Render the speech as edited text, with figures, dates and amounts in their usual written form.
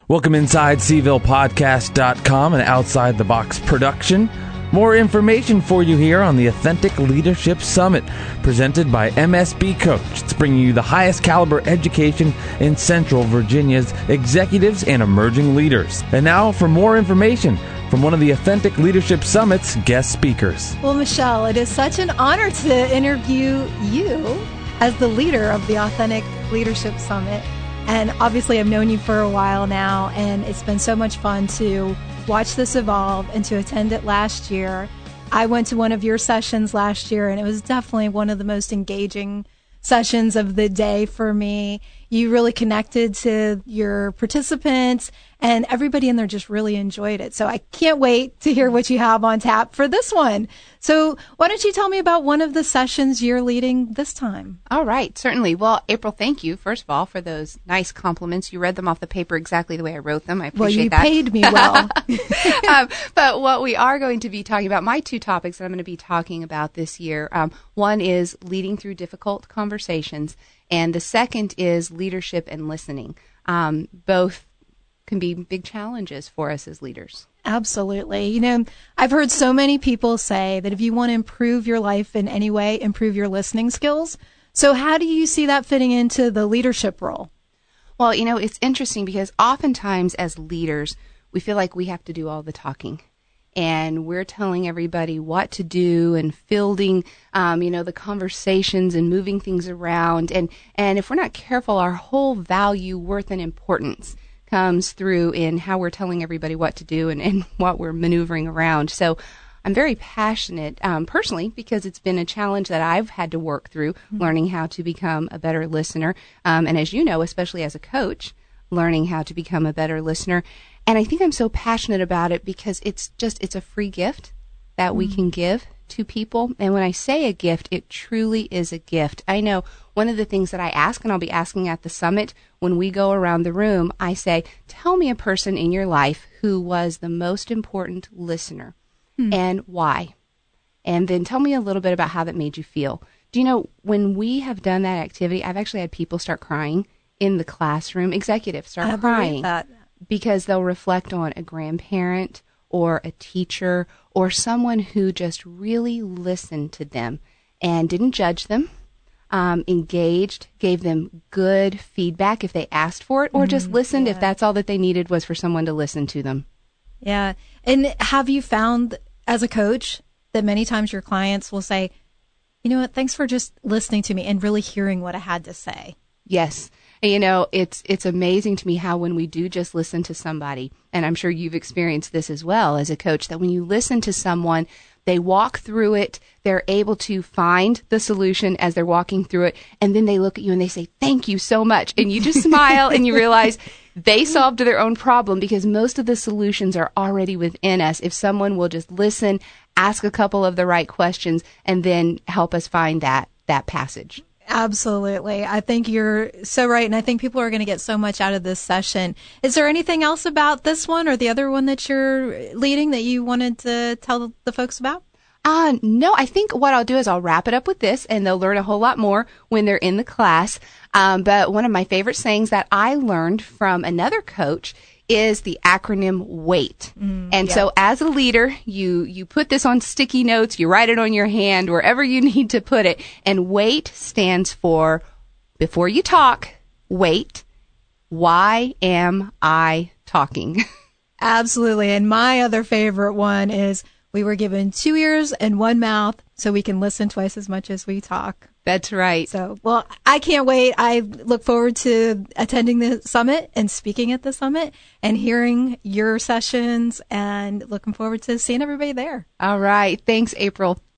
Welcome inside CvillePodcast.com, an outside the box production. More information for you here on the Authentic Leadership Summit, presented by MSB Coach. It's bringing you the highest caliber education in Central Virginia's executives and emerging leaders. And now for more information from one of the Authentic Leadership Summit's guest speakers. Well, Michelle, it is such an honor to interview you as the leader of the Authentic Leadership Summit. And obviously I've known you for a while now, and it's been so much fun to watch this evolve and to attend it last year. I went to one of your sessions last year, and it was definitely one of the most engaging sessions of the day for me. You really connected to your participants, and everybody in there just really enjoyed it. So I can't wait to hear what you have on tap for this one. So why don't you tell me about one of the sessions you're leading this time? All right, certainly. Well, April, thank you, first of all, for those nice compliments. You read them off the paper exactly the way I wrote them. I appreciate that. Well, you paid me well. But what we are going to be talking about, my two topics that I'm going to be talking about this year, one is leading through difficult conversations, and the second is leadership and listening. Both can be big challenges for us as leaders. Absolutely. You know, I've heard so many people say that if you want to improve your life in any way, improve your listening skills. So how do you see that fitting into the leadership role? Well, you know, it's interesting because oftentimes as leaders, we feel like we have to do all the talking. And we're telling everybody what to do and fielding, the conversations and moving things around. And if we're not careful, our whole value, worth, and importance comes through in how we're telling everybody what to do and what we're maneuvering around. So I'm very passionate personally because it's been a challenge that I've had to work through, learning how to become a better listener. And as you know, especially as a coach, learning how to become a better listener. And I think I'm so passionate about it because it's a free gift that we can give to people. And when I say a gift, it truly is a gift. I know one of the things that I ask, and I'll be asking at the summit when we go around the room, I say, tell me a person in your life who was the most important listener and why. And then tell me a little bit about how that made you feel. Do you know, when we have done that activity, I've actually had people start crying in the classroom, executives start crying because they'll reflect on a grandparent or a teacher or someone who just really listened to them and didn't judge them, engaged, gave them good feedback if they asked for it, or just listened if that's all that they needed was for someone to listen to them. Yeah. And have you found as a coach that many times your clients will say, you know what, thanks for just listening to me and really hearing what I had to say? Yes. And, you know, it's amazing to me how when we do just listen to somebody, and I'm sure you've experienced this as well as a coach, that when you listen to someone, they walk through it, they're able to find the solution as they're walking through it, and then they look at you and they say, thank you so much. And you just smile and you realize they solved their own problem because most of the solutions are already within us if someone will just listen, ask a couple of the right questions, and then help us find that passage. Absolutely. I think you're so right. And I think people are going to get so much out of this session. Is there anything else about this one or the other one that you're leading that you wanted to tell the folks about? No, I think what I'll do is I'll wrap it up with this and they'll learn a whole lot more when they're in the class. But one of my favorite sayings that I learned from another coach is the acronym WAIT. So as a leader, you put this on sticky notes, you write it on your hand, wherever you need to put it. And WAIT stands for, before you talk, wait, why am I talking? Absolutely. And my other favorite one is, we were given 2 ears and 1 mouth so we can listen twice as much as we talk. That's right. So, well, I can't wait. I look forward to attending the summit and speaking at the summit and hearing your sessions and looking forward to seeing everybody there. All right. Thanks, April.